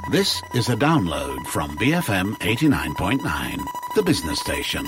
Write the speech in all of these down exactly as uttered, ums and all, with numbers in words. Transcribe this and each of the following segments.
This is a download from B F M eighty-nine point nine, the business station.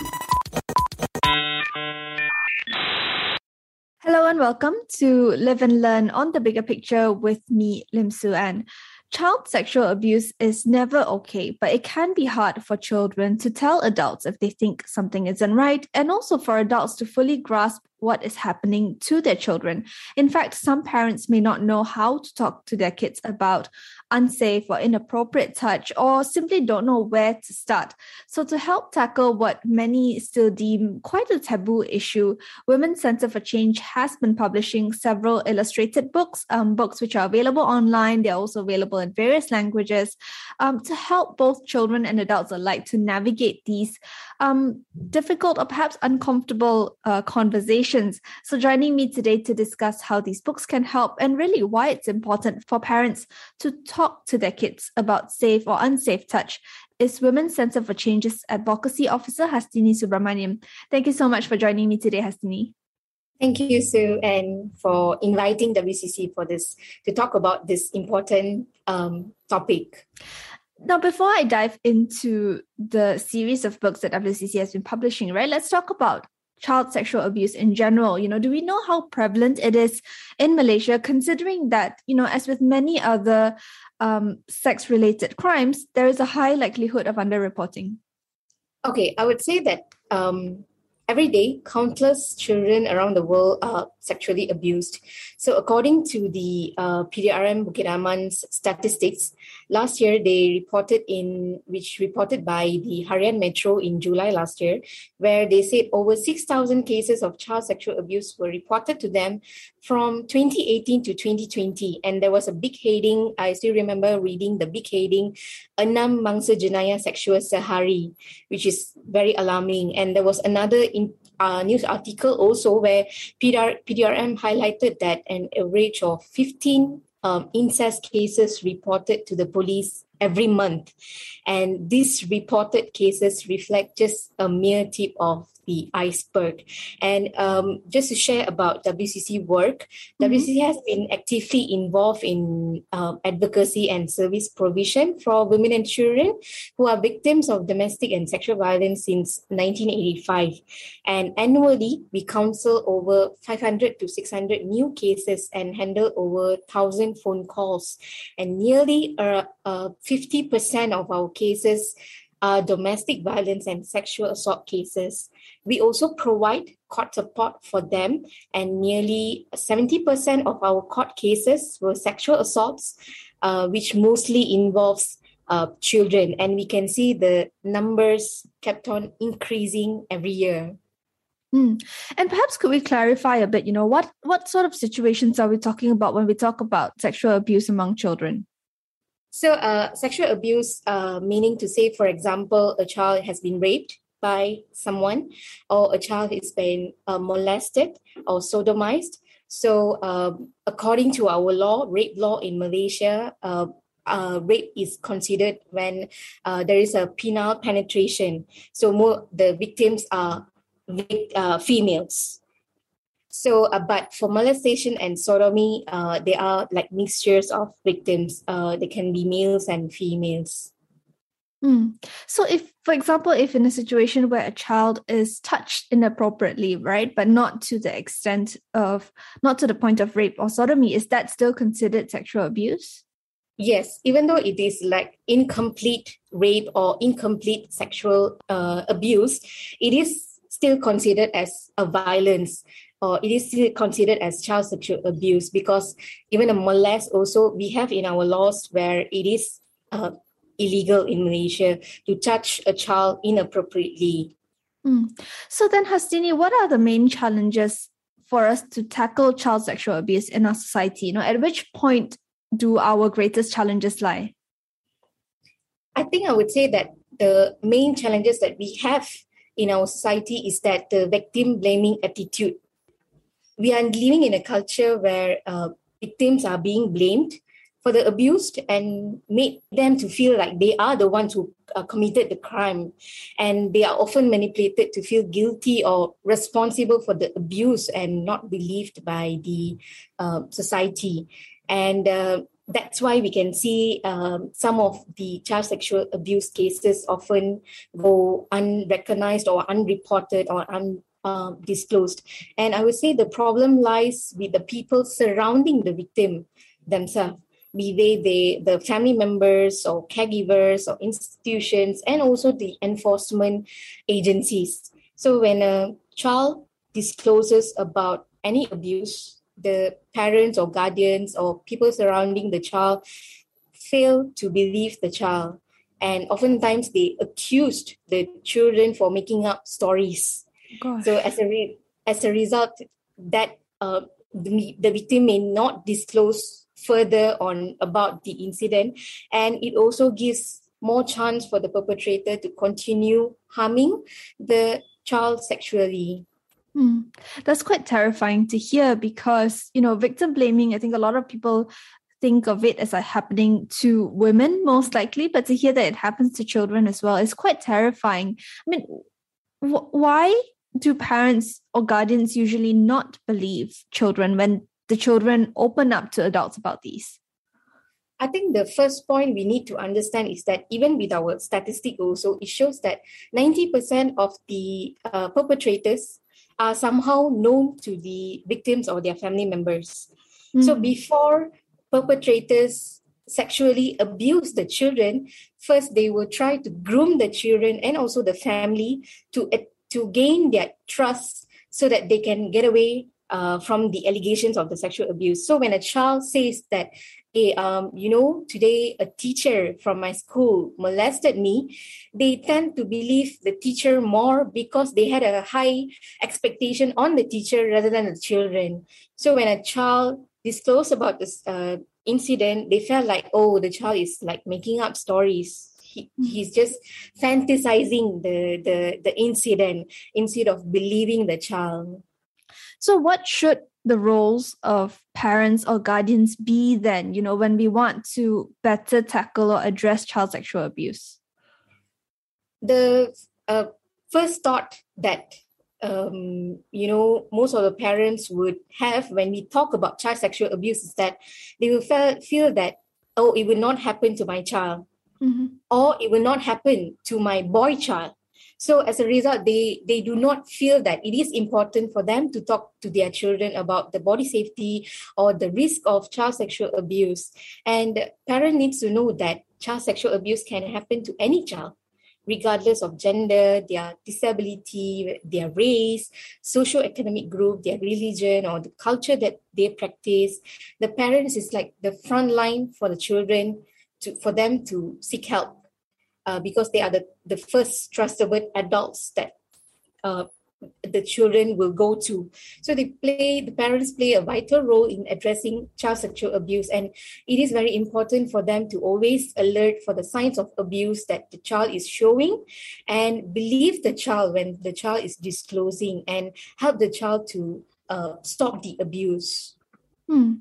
Hello and welcome to Live and Learn on the Bigger Picture with me, Lim Su An. Child sexual abuse is never okay, but it can be hard for children to tell adults if they think something isn't right, and also for adults to fully grasp what is happening to their children. In fact, some parents may not know how to talk to their kids about unsafe or inappropriate touch, or simply don't know where to start. So to help tackle what many still deem quite a taboo issue, Women's Centre for Change has been publishing several illustrated books, um, books which are available online. They're also available in various languages um, to help both children and adults alike to navigate these um, difficult or perhaps uncomfortable uh, conversations. So joining me today to discuss how these books can help and really why it's important for parents to talk to their kids about safe or unsafe touch is Women's Centre for Change's Advocacy Officer, Hastini Subramaniam. Thank you so much for joining me today, Hastini. Thank you, Sue, and for inviting W C C for this, to talk about this important um, topic. Now, before I dive into the series of books that W C C has been publishing, right, let's talk about child sexual abuse in general. You know, do we know how prevalent it is in Malaysia, considering that, you know, as with many other um, sex-related crimes, there is a high likelihood of underreporting? Okay, I would say that um, every day, countless children around the world are sexually abused. So according to the uh, P D R M Bukit Aman's statistics, last year they reported in, which reported by the Harian Metro in July last year, where they said over six thousand cases of child sexual abuse were reported to them from twenty eighteen to twenty twenty. And there was a big heading, I still remember reading the big heading, Enam Mangsa Jenayah Seksual Sehari, which is very alarming. And there was another in, uh, news article also where P D R M highlighted that an average of fifteen um, incest cases reported to the police every month. And these reported cases reflect just a mere tip of the iceberg. And um, just to share about W C C work, mm-hmm. W C C has been actively involved in um, advocacy and service provision for women and children who are victims of domestic and sexual violence since nineteen eighty-five. And annually, we counsel over five hundred to six hundred new cases and handle over one thousand phone calls. And nearly uh, uh, fifty percent of our cases are domestic violence and sexual assault cases. We also provide court support for them, and nearly seventy percent of our court cases were sexual assaults, uh, which mostly involves uh, children. And we can see the numbers kept on increasing every year. Mm. And perhaps could we clarify a bit, you know, what, what sort of situations are we talking about when we talk about sexual abuse among children? So uh, sexual abuse, uh, meaning to say, for example, a child has been raped by someone, or a child has been uh, molested or sodomized. So uh, according to our law, rape law in Malaysia, uh, uh, rape is considered when uh, there is a penile penetration. So more the victims are uh, females. So, uh, but for molestation and sodomy, uh, there are like mixtures of victims. Uh, they can be males and females. Mm. So if, for example, if in a situation where a child is touched inappropriately, right, but not to the extent of, not to the point of rape or sodomy, is that still considered sexual abuse? Yes, even though it is like incomplete rape or incomplete sexual uh, abuse, it is still considered as a violence, or it is still considered as child sexual abuse, because even a molest also, we have in our laws where it is uh, illegal in Malaysia to touch a child inappropriately. Mm. So then, Hastini, what are the main challenges for us to tackle child sexual abuse in our society? You know, at which point do our greatest challenges lie? I think I would say that the main challenges that we have in our society is that the victim blaming attitude. We are living in a culture where uh, victims are being blamed for the abused and made them to feel like they are the ones who uh, committed the crime. And they are often manipulated to feel guilty or responsible for the abuse and not believed by the uh, society. And uh, that's why we can see um, some of the child sexual abuse cases often go unrecognized or unreported or undisclosed. And I would say the problem lies with the people surrounding the victim themselves, be they, they the family members or caregivers or institutions, and also the enforcement agencies. So when a child discloses about any abuse, the parents or guardians or people surrounding the child fail to believe the child. And oftentimes they accused the children for making up stories. Gosh. So as a re- as a result, that uh, the, the victim may not disclose further on about the incident, and it also gives more chance for the perpetrator to continue harming the child sexually. Hmm. That's quite terrifying to hear because, you know, victim blaming, I think a lot of people think of it as a happening to women most likely, but to hear that it happens to children as well is quite terrifying. I mean, wh- why do parents or guardians usually not believe children when the children open up to adults about these? I think the first point we need to understand is that even with our statistic also, it shows that ninety percent of the uh, perpetrators are somehow known to the victims or their family members. Mm. So before perpetrators sexually abuse the children, first they will try to groom the children and also the family to, uh, to gain their trust so that they can get away uh, from the allegations of the sexual abuse. So when a child says that, hey, um, you know, today a teacher from my school molested me, they tend to believe the teacher more because they had a high expectation on the teacher rather than the children. So when a child disclosed about this uh, incident, they felt like, oh, the child is like making up stories. He, he's just fantasizing the, the, the incident instead of believing the child. So what should the roles of parents or guardians be then, you know, when we want to better tackle or address child sexual abuse? The uh, first thought that, um, you know, most of the parents would have when we talk about child sexual abuse is that they will feel, feel that, oh, it will not happen to my child, mm-hmm. or it will not happen to my boy child. So as a result, they, they do not feel that it is important for them to talk to their children about the body safety or the risk of child sexual abuse. And parent needs to know that child sexual abuse can happen to any child, regardless of gender, their disability, their race, socioeconomic group, their religion, or the culture that they practice. The parents is like the front line for the children to for them to seek help. Uh, because they are the, the first trustable adults that uh, the children will go to. So they play, the parents play a vital role in addressing child sexual abuse. And it is very important for them to always alert for the signs of abuse that the child is showing and believe the child when the child is disclosing and help the child to uh, stop the abuse. Hmm.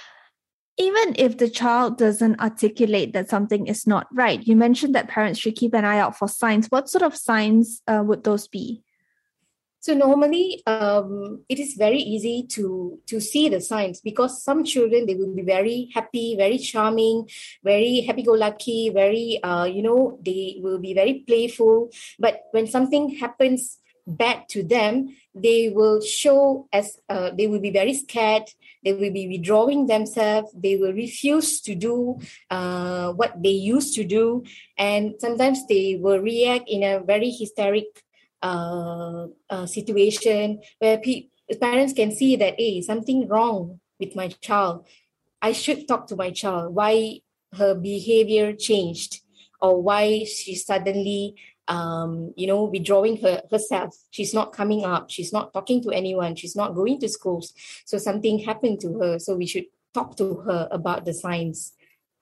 Even if the child doesn't articulate that something is not right, you mentioned that parents should keep an eye out for signs. What sort of signs uh, would those be? So normally, um, it is very easy to, to see the signs because some children, they will be very happy, very charming, very happy-go-lucky, very, uh, you know, they will be very playful. But when something happens bad to them, they will show as, uh, they will be very scared. They will be withdrawing themselves. They will refuse to do uh, what they used to do. And sometimes they will react in a very hysteric uh, uh, situation where pe- parents can see that, hey, something wrong with my child. I should talk to my child. Why her behavior changed or why she suddenly Um, you know, withdrawing her, herself. She's not coming up. She's not talking to anyone. She's not going to schools. So something happened to her. So we should talk to her about the signs.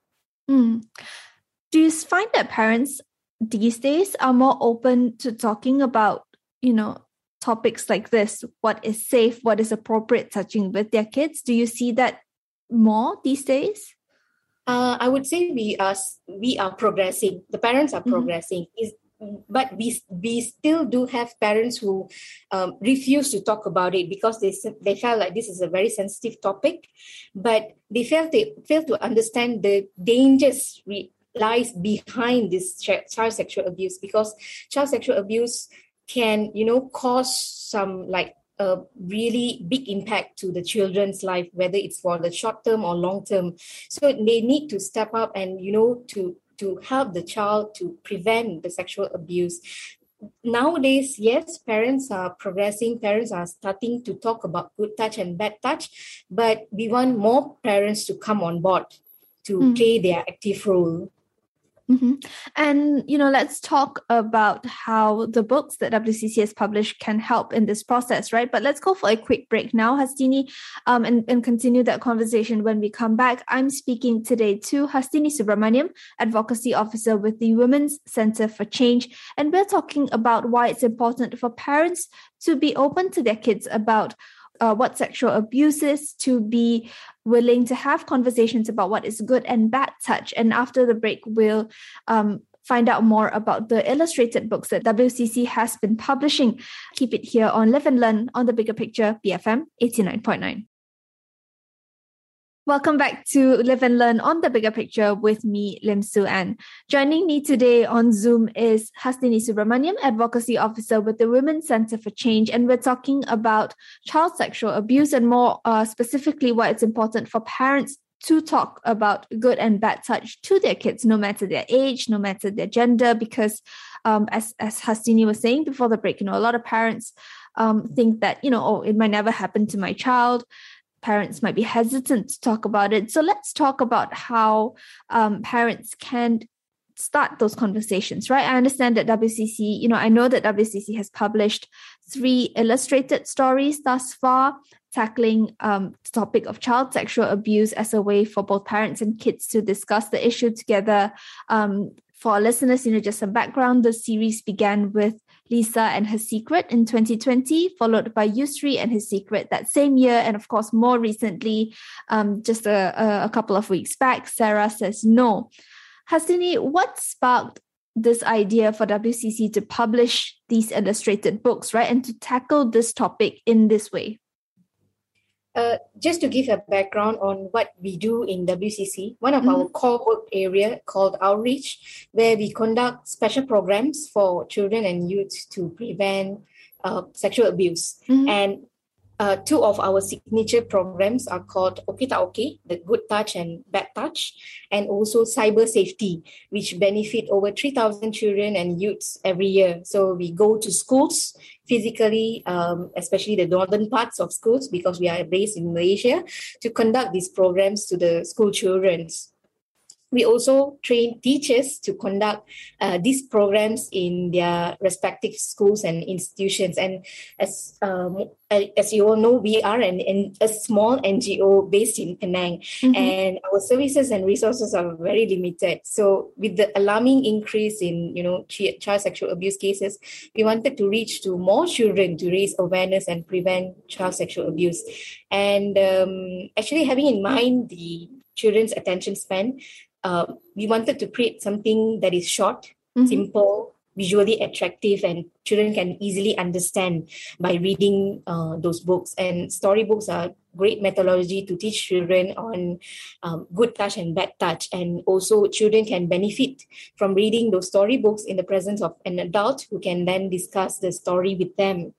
Mm. Do you find that parents these days are more open to talking about, you know, topics like this? What is safe? What is appropriate touching with their kids? Do you see that more these days? Uh, I would say we are we are progressing. The parents are mm-hmm. progressing. Is but we we still do have parents who um, refuse to talk about it because they they felt like this is a very sensitive topic, but they felt they fail to understand the dangers re- lies behind this ch- child sexual abuse, because child sexual abuse can, you know, cause some like a really big impact to the children's life, whether it's for the short term or long term. So they need to step up and, you know, to to help the child to prevent the sexual abuse. Nowadays, yes, parents are progressing, parents are starting to talk about good touch and bad touch, but we want more parents to come on board to mm. play their active role. Mm-hmm. And, you know, let's talk about how the books that W C C has published can help in this process, right? But let's go for a quick break now, Hastini, um, and, and continue that conversation when we come back. I'm speaking today to Hastini Subramaniam, Advocacy Officer with the Women's Centre for Change. And we're talking about why it's important for parents to be open to their kids about Uh, what sexual abuse is, to be willing to have conversations about what is good and bad touch. And after the break, we'll um, find out more about the illustrated books that W C C has been publishing. Keep it here on Live and Learn on the Bigger Picture, B F M eighty-nine point nine. Welcome back to Live and Learn on the Bigger Picture with me, Lim Su An. Joining me today on Zoom is Hastini Subramaniam, Advocacy Officer with the Women's Centre for Change, and we're talking about child sexual abuse and more uh, specifically why it's important for parents to talk about good and bad touch to their kids, no matter their age, no matter their gender, because um, as, as Hastini was saying before the break, you know, a lot of parents um, think that, you know, oh, it might never happen to my child. Parents might be hesitant to talk about it. So let's talk about how um, parents can start those conversations, right? I understand that W C C, you know, I know that W C C has published three illustrated stories thus far, tackling um, the topic of child sexual abuse as a way for both parents and kids to discuss the issue together. Um, for our listeners, you know, just some background, the series began with Lisa and Her Secret in twenty twenty, followed by Yusri and His Secret that same year. And of course, more recently, um, just a, a couple of weeks back, Sarah Says No. Hastini, what sparked this idea for W C C to publish these illustrated books, right? And to tackle this topic in this way? Uh, just to give a background on what we do in W C C, one of mm-hmm. our core work area called Outreach, where we conduct special programs for children and youth to prevent uh, sexual abuse. Mm-hmm. And uh, two of our signature programs are called Okay Ta Okay, the good touch and bad touch, and also cyber safety, which benefit over three thousand children and youths every year. So we go to schools physically, um, especially the northern parts of schools, because we are based in Malaysia, to conduct these programs to the school children. We also train teachers to conduct uh, these programs in their respective schools and institutions. And as um, as you all know, we are an, an, a small N G O based in Penang, mm-hmm. and our services and resources are very limited. So with the alarming increase in, you know, child sexual abuse cases, we wanted to reach to more children to raise awareness and prevent child sexual abuse. And um, actually having in mind the children's attention span, Uh, we wanted to create something that is short, mm-hmm. simple, visually attractive, and children can easily understand by reading uh, those books. And storybooks are great methodology to teach children on um, good touch and bad touch. And also children can benefit from reading those storybooks in the presence of an adult who can then discuss the story with them.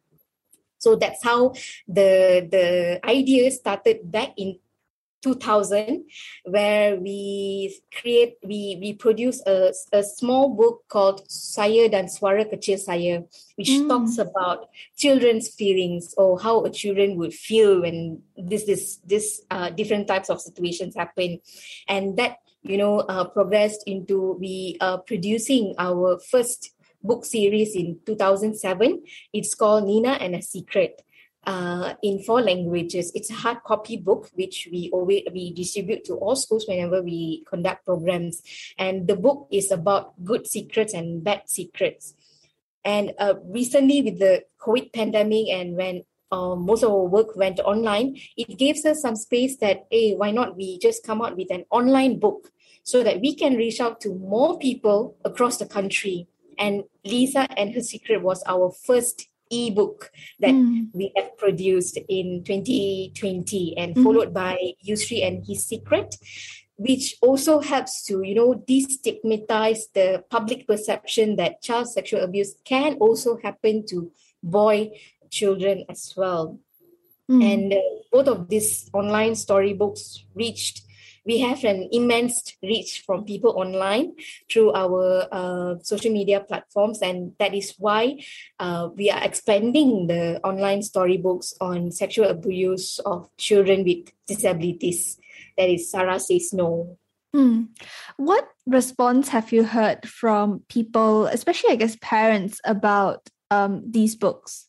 So that's how the, the idea started back in two thousand, where we create, we we produce a, a small book called Saya dan Suara Kecil Saya, which mm. talks about children's feelings, or how a children would feel when this this this uh, different types of situations happen. And that, you know, uh, progressed into we are producing our first book series in two thousand seven. It's called Nina and Her Secret. Uh, in four languages. It's a hard copy book, which we always we distribute to all schools whenever we conduct programs. And the book is about good secrets and bad secrets. And uh, recently, with the COVID pandemic, and when uh, most of our work went online, it gives us some space that, hey, why not we just come out with an online book so that we can reach out to more people across the country And Lisa and Her Secret was our first ebook that Mm. we have produced in twenty twenty, and Mhm. followed by Yusri and His Secret, which also helps to, you know, destigmatize the public perception that child sexual abuse can also happen to boy children as well. Mm. And uh, both of these online storybooks reached, we have an immense reach from people online through our uh, social media platforms. And that is why uh, we are expanding the online storybooks on sexual abuse of children with disabilities. That is Sarah Says No. Mm. What response have you heard from people, especially, I guess, parents, about um, these books?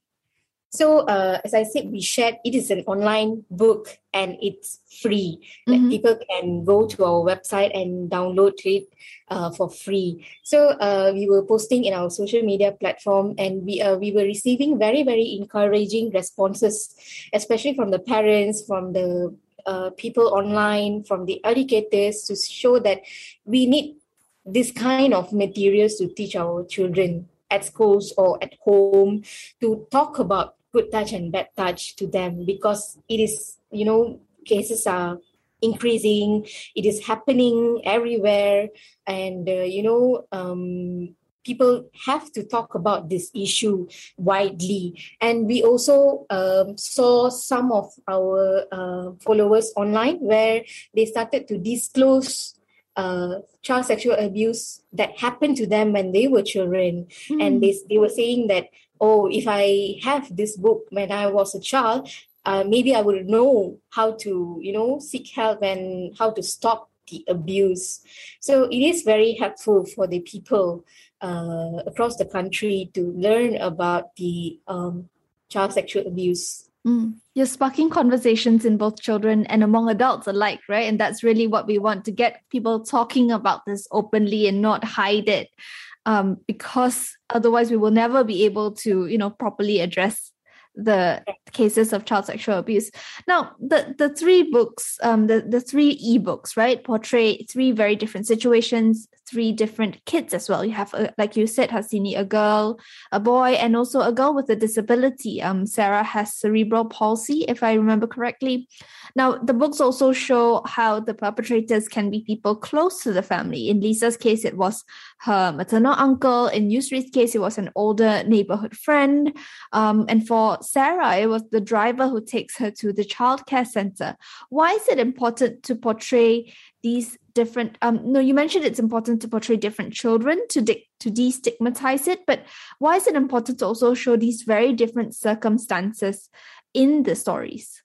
So, uh, as I said, we shared, it is an online book and it's free. Like Mhm. people can go to our website and download it uh, for free. So, uh, we were posting in our social media platform, and we uh, we were receiving very, very encouraging responses, especially from the parents, from the uh, people online, from the educators, to show that we need this kind of materials to teach our children at schools or at home, to talk about good touch and bad touch to them, because it is, you know, cases are increasing, it is happening everywhere. And uh, you know um, people have to talk about this issue widely. And we also um, saw some of our uh, followers online where they started to disclose uh, child sexual abuse that happened to them when they were children. Mm. And they, they were saying that, oh, if I have this book when I was a child, uh, maybe I would know how to, you know, seek help and how to stop the abuse. So it is very helpful for the people uh, across the country to learn about the um, child sexual abuse. Mm. You're sparking conversations in both children and among adults alike, right? And that's really what we want, to get people talking about this openly and not hide it, um, because otherwise we will never be able to, you know, properly address the cases of child sexual abuse. Now, the the three books, um, the the three ebooks, right, portray three very different situations, three different kids as well. You have, a, like you said, Hasini, a girl, a boy, and also a girl with a disability. Um, Sarah has cerebral palsy, if I remember correctly. Now, the books also show how the perpetrators can be people close to the family. In Lisa's case, it was her maternal uncle. In Yusri's case, it was an older neighborhood friend. Um, and for Sarah, it was the driver who takes her to the childcare center. Why is it important to portray these different... Um, no, you mentioned it's important to portray different children to, de- to destigmatize it, but why is it important to also show these very different circumstances in the stories?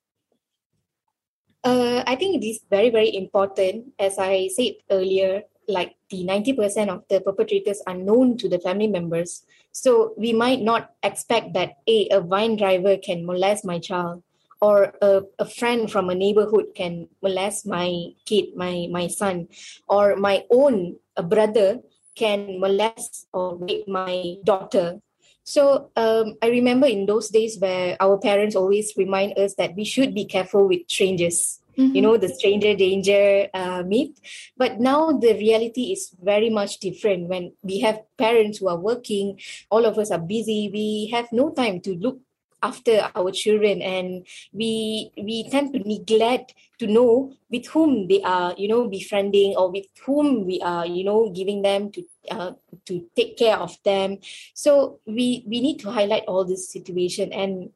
Uh, I think it is very, very important. As I said earlier, like the ninety percent of the perpetrators are known to the family members. So we might not expect that a, a vine driver can molest my child, or a, a friend from a neighborhood can molest my kid, my, my son, or my own a brother can molest or rape my daughter. So um, I remember in those days where our parents always remind us that we should be careful with strangers, Mm-hmm. you know, the stranger danger uh, myth. But now the reality is very much different. When we have parents who are working, all of us are busy, we have no time to look after our children, and we we tend to neglect to know with whom they are, you know, befriending, or with whom we are, you know, giving them to uh, to take care of them. So we we need to highlight all this situation. And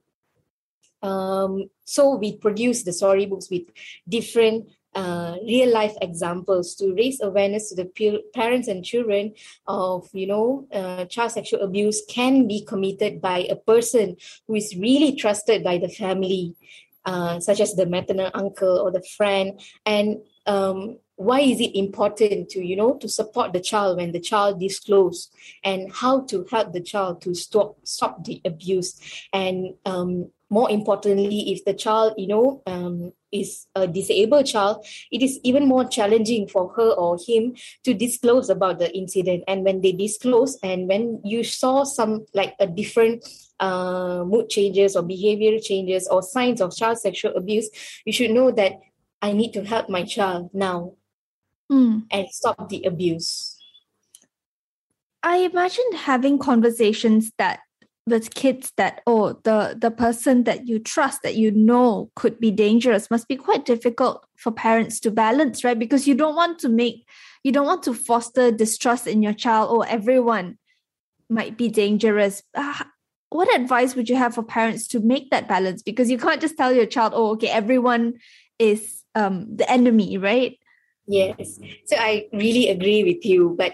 um, so we produce the storybooks with different uh, real life examples to raise awareness to the peer, parents and children of, you know, uh, child sexual abuse can be committed by a person who is really trusted by the family, uh, such as the maternal uncle or the friend. And um, why is it important to, you know, to support the child when the child discloses, and how to help the child to stop stop the abuse. And um, more importantly, if the child, you know, um, is a disabled child, it is even more challenging for her or him to disclose about the incident. And when they disclose, and when you saw some like a different uh, mood changes or behavior changes or signs of child sexual abuse, you should know that I need to help my child now Mm. and stop the abuse. I imagine having conversations that with kids that, oh, the the person that you trust, that you know could be dangerous, must be quite difficult for parents to balance, right? Because you don't want to make, you don't want to foster distrust in your child, or everyone might be dangerous. Uh, what advice would you have for parents to make that balance? Because you can't just tell your child, oh, okay, everyone is um, the enemy, right? Yes. So I really agree with you. But,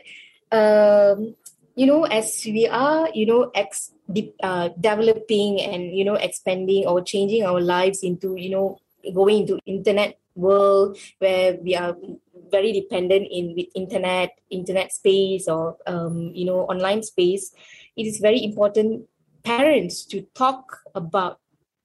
um, you know, as we are, you know, ex- de- uh, developing and, you know, expanding or changing our lives into, you know, going into internet world where we are very dependent in with internet, internet space or, um, you know, online space, it is very important parents to talk about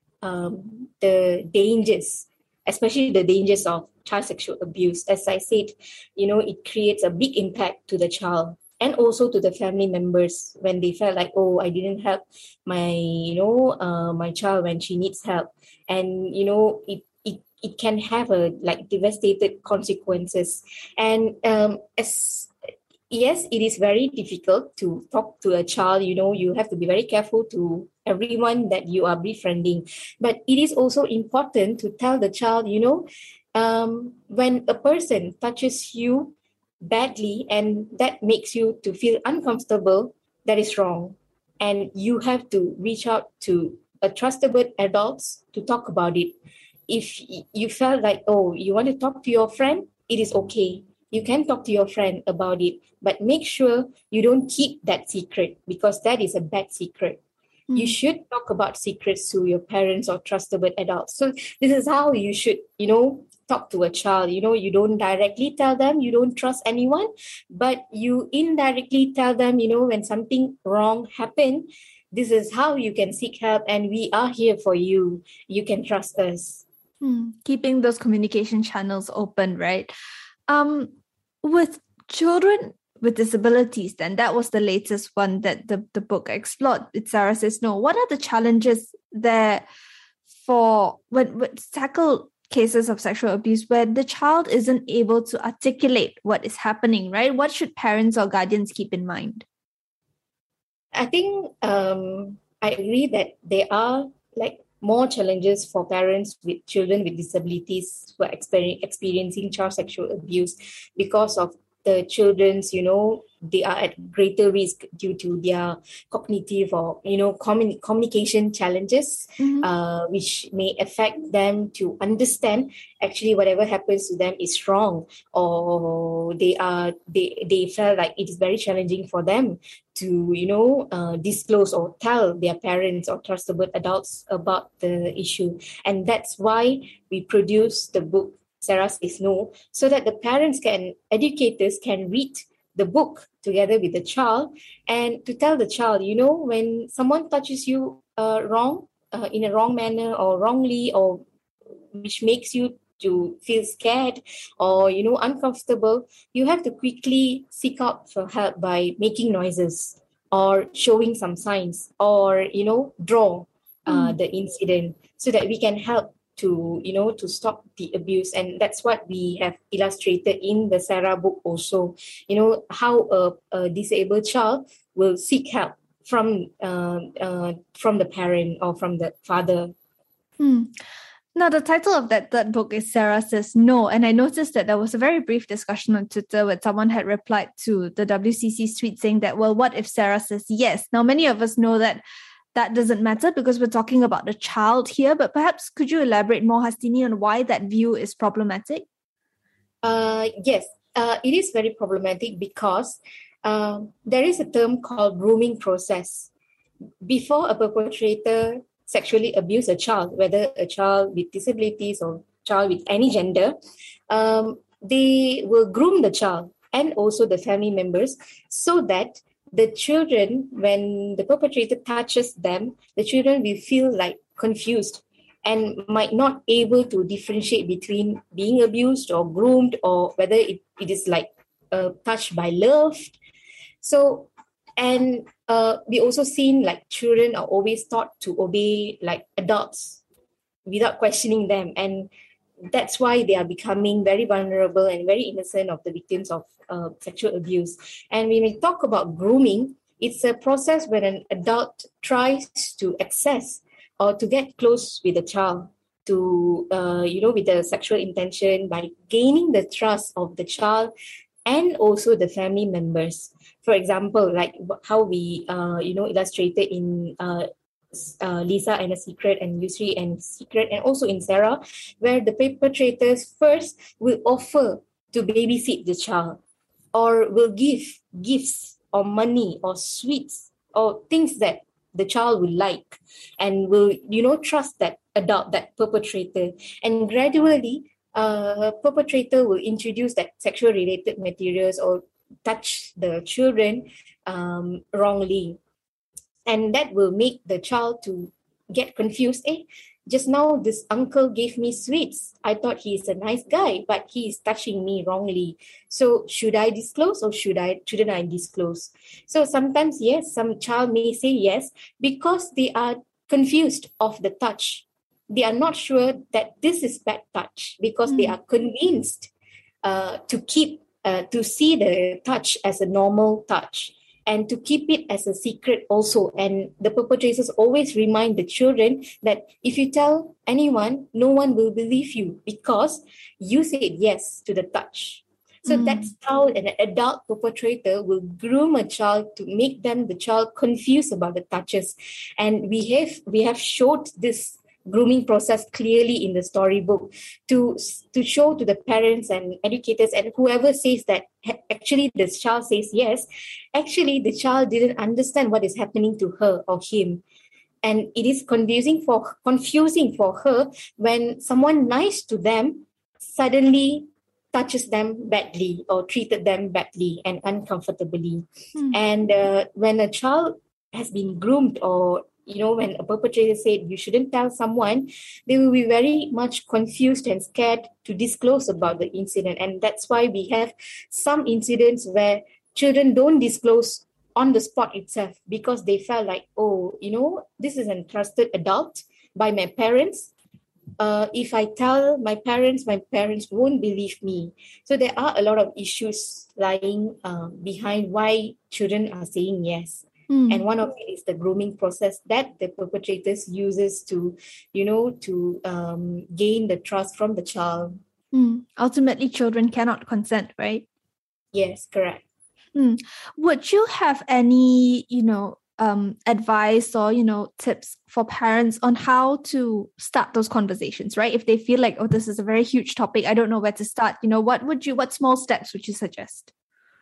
um, the dangers, especially the dangers of child sexual abuse. As I said, you know, it creates a big impact to the child and also to the family members when they felt like, oh, I didn't help my, you know, uh, my child when she needs help. And, you know, it, it, it can have a like devastated consequences. And um, as yes, it is very difficult to talk to a child. You know, you have to be very careful to everyone that you are befriending. But it is also important to tell the child, you know, um, when a person touches you badly and that makes you to feel uncomfortable, that is wrong. And you have to reach out to a trustable adults to talk about it. If you felt like, oh, you want to talk to your friend, it is okay. You can talk to your friend about it, but make sure you don't keep that secret because that is a bad secret. Mm. You should talk about secrets to your parents or trustable adults. So this is how you should, you know, talk to a child. You know, you don't directly tell them you don't trust anyone, but you indirectly tell them, you know, when something wrong happened, this is how you can seek help and we are here for you. You can trust us. Hmm. Keeping those communication channels open, right? Um, with children with disabilities, then that was the latest one that the, the book explored. It's Sarah Says No. What are the challenges there for when, when tackle cases of sexual abuse where the child isn't able to articulate what is happening, right? What should parents or guardians keep in mind? I think um, I agree that there are like more challenges for parents with children with disabilities who are exper- experiencing child sexual abuse because of the children's, you know, they are at greater risk due to their cognitive or, you know, commun- communication challenges, mm-hmm. uh, which may affect them to understand actually whatever happens to them is wrong, or they are they they felt like it is very challenging for them to, you know, uh, disclose or tell their parents or trustable adults about the issue. And that's why we produce the book Sarah Says No, so that the parents can, educators can read the book together with the child and to tell the child, you know, when someone touches you uh, wrong, uh, in a wrong manner or wrongly, or which makes you to feel scared or, you know, uncomfortable, you have to quickly seek out for help by making noises or showing some signs or, you know, draw uh, mm. the incident so that we can help to, you know, to stop the abuse. And that's what we have illustrated in the Sarah book also, you know, how a, a disabled child will seek help from uh, uh, from the parent or from the father. Hmm. Now, the title of that third book is Sarah Says No. And I noticed that there was a very brief discussion on Twitter where someone had replied to the W C C's tweet saying that, well, what if Sarah says yes? Now, many of us know that that doesn't matter because we're talking about the child here, but perhaps could you elaborate more, Hastini, on why that view is problematic? Uh, yes, uh, it is very problematic because uh, there is a term called grooming process. Before a perpetrator sexually abuse a child, whether a child with disabilities or child with any gender, um, they will groom the child and also the family members so that the children, when the perpetrator touches them, the children will feel like confused and might not able to differentiate between being abused or groomed or whether it, it is like uh, touched by love. So, and uh, we also seen like children are always taught to obey like adults without questioning them. And that's why they are becoming very vulnerable and very innocent of the victims of uh, sexual abuse. And when we talk about grooming, it's a process when an adult tries to access or to get close with a child, to, uh, you know, with a sexual intention, by gaining the trust of the child and also the family members. For example, like how we, uh, you know, illustrated in uh, uh, Lisa and a Secret and Yusri and Secret, and also in Sarah, where the perpetrators first will offer to babysit the child, or will give gifts or money or sweets or things that the child will like, and will, you know, trust that adult, that perpetrator. And gradually, uh, perpetrator will introduce that sexual related materials or touch the children um, wrongly. And that will make the child to get confused. Eh, just now this uncle gave me sweets. I thought he's a nice guy, but he is touching me wrongly. So should I disclose or should I shouldn't I disclose? So sometimes, yes, some child may say yes because they are confused of the touch. They are not sure that this is bad touch because mm. they are convinced uh, to keep uh, to see the touch as a normal touch, and to keep it as a secret also. And the perpetrators always remind the children that if you tell anyone, no one will believe you because you said yes to the touch. So mm. that's how an adult perpetrator will groom a child to make them, the child, confused about the touches. And we have we have showed this grooming process clearly in the storybook to to show to the parents and educators and whoever says that actually the child says yes, actually the child didn't understand what is happening to her or him. And it is confusing for confusing for her when someone nice to them suddenly touches them badly or treated them badly and uncomfortably. Hmm. And uh, when a child has been groomed, or you know, when a perpetrator said you shouldn't tell someone, they will be very much confused and scared to disclose about the incident. And that's why we have some incidents where children don't disclose on the spot itself because they felt like, oh, you know, this is a trusted adult by my parents. Uh, if I tell my parents, my parents won't believe me. So there are a lot of issues lying uh, behind why children are saying yes. Mm. And one of it is the grooming process that the perpetrators uses to, you know, to um, gain the trust from the child. Mm. Ultimately, children cannot consent, right? Yes, correct. Mm. Would you have any, you know, um, advice or, you know, tips for parents on how to start those conversations, right? If they feel like, oh, this is a very huge topic, I don't know where to start, you know, what would you, what small steps would you suggest?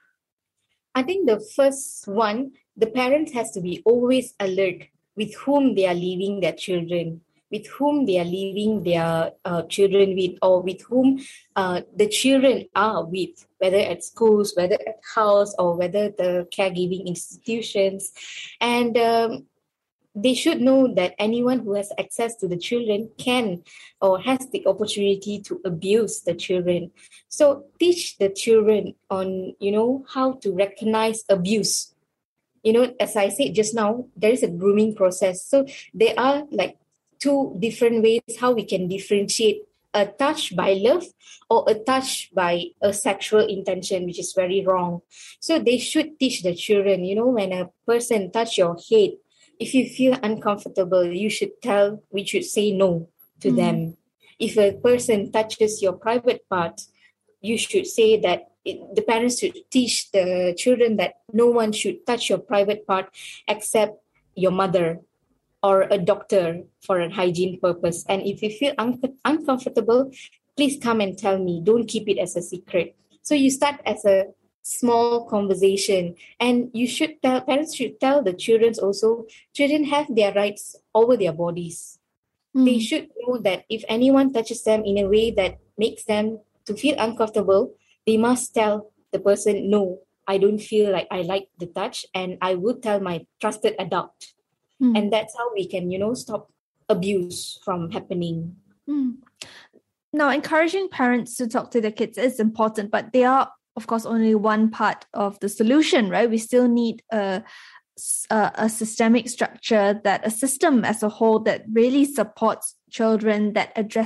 I think the first one, the parents has to be always alert with whom they are leaving their children, with whom they are leaving their uh, children with, or with whom uh, the children are with, whether at schools, whether at house, or whether the caregiving institutions. And um, they should know that anyone who has access to the children can or has the opportunity to abuse the children. So teach the children on, you know, how to recognize abuse. You know, as I said just now, there is a grooming process. So there are like two different ways how we can differentiate a touch by love or a touch by a sexual intention, which is very wrong. So they should teach the children, you know, when a person touch your head, if you feel uncomfortable, you should tell, we should say no to mm. them. If a person touches your private part, you should say that it, the parents should teach the children that no one should touch your private part except your mother or a doctor for a hygiene purpose. And if you feel un- uncomfortable, please come and tell me. Don't keep it as a secret. So you start as a small conversation, and you should tell, parents should tell the children also, children have their rights over their bodies. Mm. They should know that if anyone touches them in a way that makes them to feel uncomfortable, they must tell the person, no, I don't feel like I like the touch, and I will tell my trusted adult. Mm. And that's how we can, you know, stop abuse from happening. Mm. Now, encouraging parents to talk to their kids is important, but they are, of course, only one part of the solution, right? We still need a, a, a systemic structure, that a system as a whole that really supports children, that addresses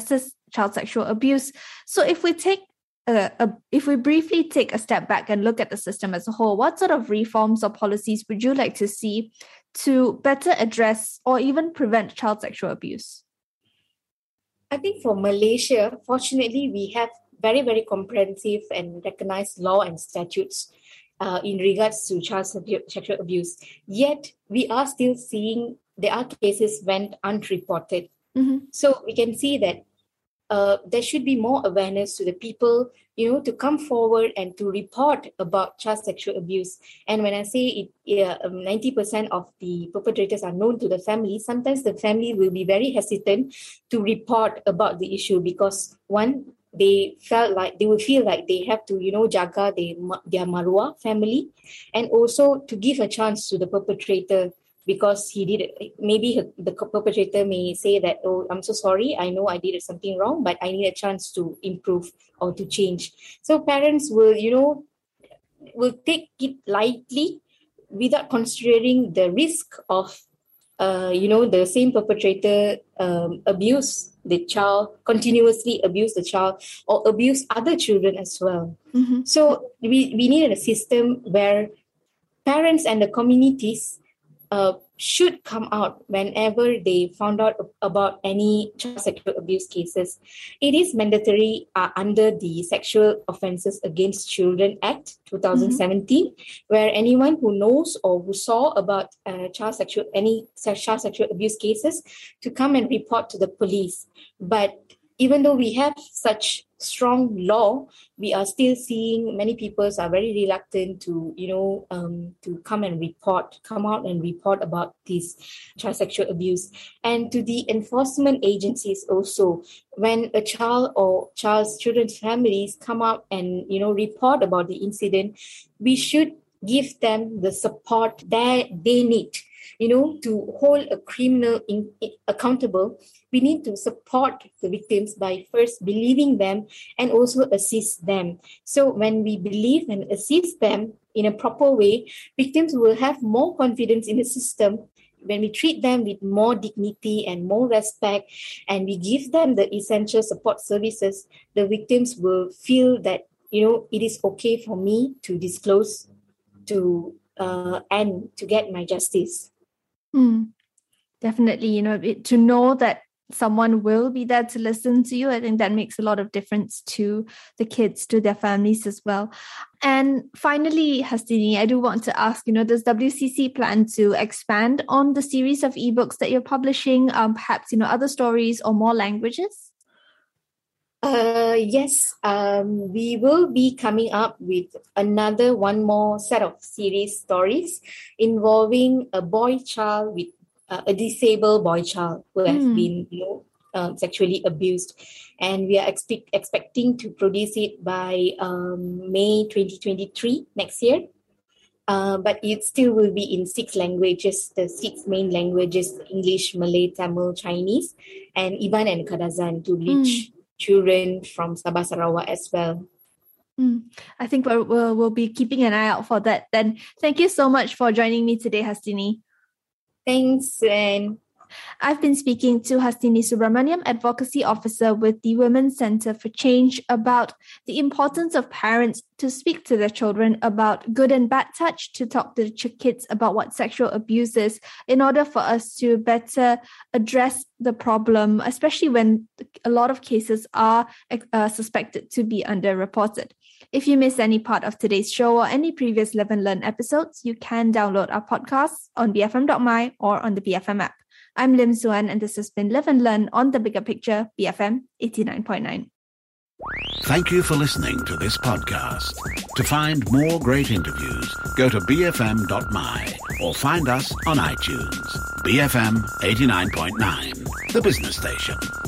child sexual abuse. So if we take uh, a, if we briefly take a step back and look at the system as a whole, what sort of reforms or policies would you like to see to better address or even prevent child sexual abuse? I think for Malaysia, fortunately, we have very, very comprehensive and recognized law and statutes uh, in regards to child sexual abuse. Yet, we are still seeing there are cases went unreported. Mm-hmm. So we can see that uh, there should be more awareness to the people, you know, to come forward and to report about child sexual abuse. And when I say it, yeah, um, ninety percent of the perpetrators are known to the family, sometimes the family will be very hesitant to report about the issue because, one, they felt like they will feel like they have to, you know, jaga their, their maruah family, and also to give a chance to the perpetrator because he did it. Maybe the perpetrator may say that, oh, I'm so sorry, I know I did something wrong, but I need a chance to improve or to change. So parents will, you know, will take it lightly without considering the risk of, uh, you know, the same perpetrator um, abuse the child, continuously abuse the child, or abuse other children as well. Mm-hmm. So we, we need a system where parents and the communities uh, should come out whenever they found out about any child sexual abuse cases. It is mandatory uh, under the Sexual Offences Against Children Act twenty seventeen, mm-hmm. where anyone who knows or who saw about uh, child sexual any child sexual abuse cases to come and report to the police. But even though we have such strong law, we are still seeing many people are very reluctant to, you know, um, to come and report, come out and report about this child sexual abuse. And to the enforcement agencies also, when a child or child's children's families come out and, you know, report about the incident, we should give them the support that they need. You know, to hold a criminal in, in, accountable, we need to support the victims by first believing them and also assist them. So when we believe and assist them in a proper way, victims will have more confidence in the system. When we treat them with more dignity and more respect, and we give them the essential support services, the victims will feel that, you know, it is okay for me to disclose to uh, and to get my justice. Mm, definitely, you know, it, to know that someone will be there to listen to you, I think that makes a lot of difference to the kids, to their families as well. And finally, Hastini, I do want to ask, you know, does W C C plan to expand on the series of ebooks that you're publishing, um, perhaps, you know, other stories or more languages? Uh, yes, um, we will be coming up with another one more set of series stories involving a boy child with uh, a disabled boy child who has mm. been, you know, uh, sexually abused, and we are expect expecting to produce it by um, May twenty twenty-three next year. Uh, but it still will be in six languages, the six main languages: English, Malay, Tamil, Chinese, and Iban and Kadazan to reach. Mm. children from Sabah Sarawak as well. Mm, I think we'll, we'll, we'll be keeping an eye out for that. Then thank you so much for joining me today, Hastini. Thanks, and I've been speaking to Hastini Subramaniam, Advocacy Officer with the Women's Centre for Change, about the importance of parents to speak to their children about good and bad touch, to talk to the kids about what sexual abuse is, in order for us to better address the problem, especially when a lot of cases are uh, suspected to be underreported. If you miss any part of today's show or any previous Live and Learn episodes, you can download our podcasts on b f m dot m y or on the B F M app. I'm Lim Suan, and this has been Live and Learn on the Bigger Picture, B F M eighty-nine point nine. Thank you for listening to this podcast. To find more great interviews, go to b f m dot m y or find us on iTunes. B F M eighty-nine point nine, the business station.